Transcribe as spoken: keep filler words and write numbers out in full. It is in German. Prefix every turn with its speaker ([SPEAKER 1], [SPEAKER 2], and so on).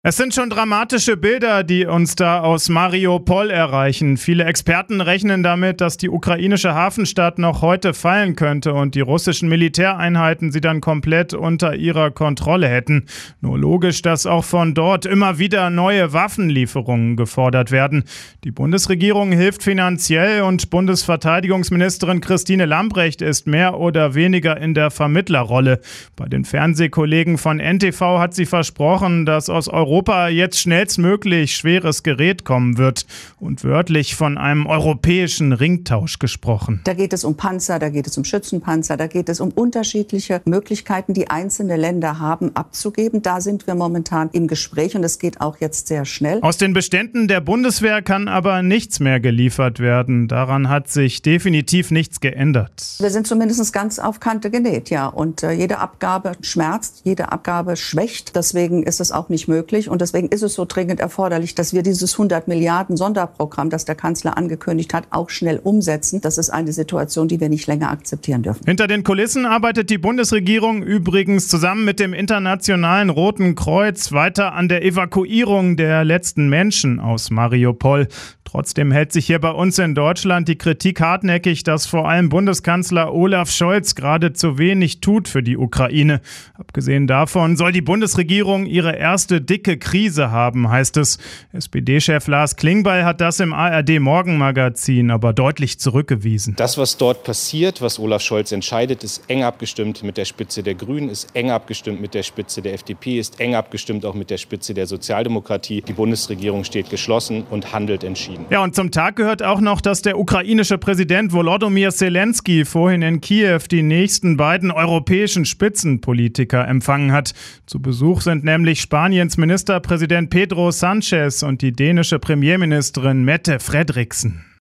[SPEAKER 1] Es sind schon dramatische Bilder, die uns da aus Mariupol erreichen. Viele Experten rechnen damit, dass die ukrainische Hafenstadt noch heute fallen könnte und die russischen Militäreinheiten sie dann komplett unter ihrer Kontrolle hätten. Nur logisch, dass auch von dort immer wieder neue Waffenlieferungen gefordert werden. Die Bundesregierung hilft finanziell und Bundesverteidigungsministerin Christine Lambrecht ist mehr oder weniger in der Vermittlerrolle. Bei den Fernsehkollegen von N T V hat sie versprochen, dass aus Europa Europa jetzt schnellstmöglich schweres Gerät kommen wird und wörtlich von einem europäischen Ringtausch gesprochen.
[SPEAKER 2] Da geht es um Panzer, da geht es um Schützenpanzer, da geht es um unterschiedliche Möglichkeiten, die einzelne Länder haben, abzugeben. Da sind wir momentan im Gespräch und es geht auch jetzt sehr schnell.
[SPEAKER 1] Aus den Beständen der Bundeswehr kann aber nichts mehr geliefert werden. Daran hat sich definitiv nichts geändert.
[SPEAKER 2] Wir sind zumindest ganz auf Kante genäht, ja. Und äh, jede Abgabe schmerzt, jede Abgabe schwächt. Deswegen ist es auch nicht möglich. Und deswegen ist es so dringend erforderlich, dass wir dieses hundert Milliarden Sonderprogramm, das der Kanzler angekündigt hat, auch schnell umsetzen. Das ist eine Situation, die wir nicht länger akzeptieren dürfen.
[SPEAKER 1] Hinter den Kulissen arbeitet die Bundesregierung übrigens zusammen mit dem Internationalen Roten Kreuz weiter an der Evakuierung der letzten Menschen aus Mariupol. Trotzdem hält sich hier bei uns in Deutschland die Kritik hartnäckig, dass vor allem Bundeskanzler Olaf Scholz gerade zu wenig tut für die Ukraine. Abgesehen davon soll die Bundesregierung ihre erste dicke Krise haben, heißt es. S P D-Chef Lars Klingbeil hat das im A R D-Morgenmagazin aber deutlich zurückgewiesen.
[SPEAKER 3] Das, was dort passiert, was Olaf Scholz entscheidet, ist eng abgestimmt mit der Spitze der Grünen, ist eng abgestimmt mit der Spitze der F D P, ist eng abgestimmt auch mit der Spitze der Sozialdemokratie. Die Bundesregierung steht geschlossen und handelt entschieden.
[SPEAKER 1] Ja, und zum Tag gehört auch noch, dass der ukrainische Präsident Volodymyr Zelensky vorhin in Kiew die nächsten beiden europäischen Spitzenpolitiker empfangen hat. Zu Besuch sind nämlich Spaniens Ministerpräsident Pedro Sánchez und die dänische Premierministerin Mette Frederiksen.